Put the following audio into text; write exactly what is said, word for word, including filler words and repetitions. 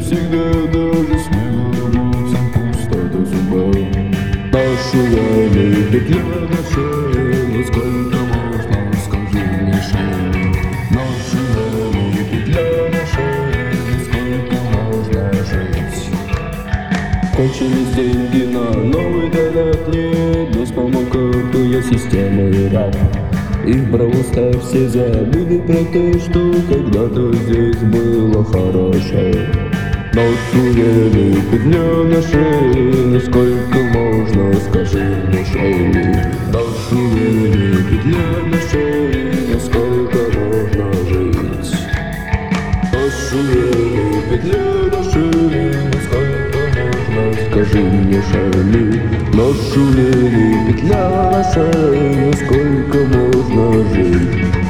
всегда, даже смелым лицам пустота судьба. Нашу войну петля на шее, но сколько можно, скажи мне, шея. Нашу войну петля на шее, но сколько можно жить. Кончились деньги на новый донат, нет, но спалмал карту я системы раб. Их просто все забыли про то, что когда-то здесь было хорошо. Нашу вену петля на шее, но сколько можно, скажи мне, шея. Нашу вену петля на шее, но сколько можно жить. Нашу вену петля на шее, но сколько можно, скажи мне, шея. Нашу вену петля на шее, но сколько можно жить.